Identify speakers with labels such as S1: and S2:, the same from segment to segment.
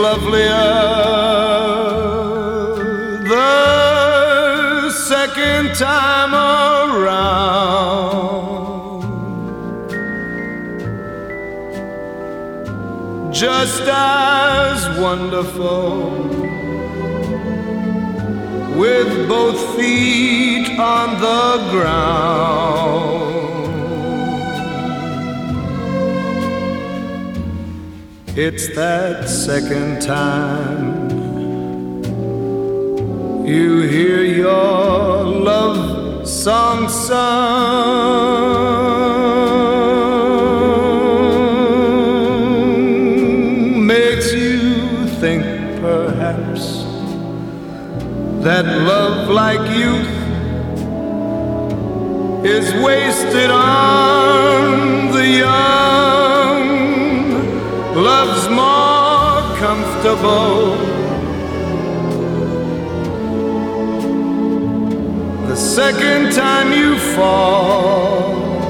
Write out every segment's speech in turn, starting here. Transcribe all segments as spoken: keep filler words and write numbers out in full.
S1: lovelier the second time around. Just as wonderful, with both feet on the ground. It's that second time you hear your love song sung, makes you think perhaps that love like youth is wasted on the young. Love's more comfortable the second time you fall.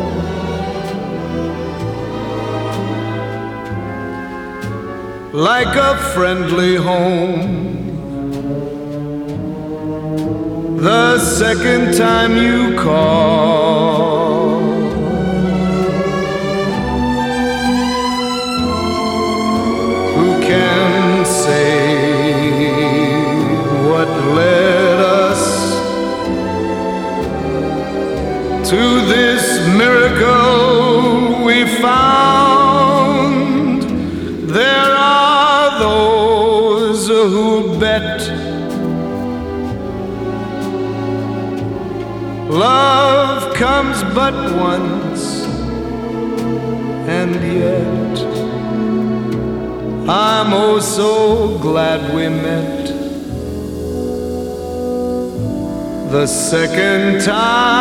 S1: Like a friendly home the second time you call. Who can say what led us to this miracle we found? There are those who bet love comes but once, and yet I'm oh so glad we met the second time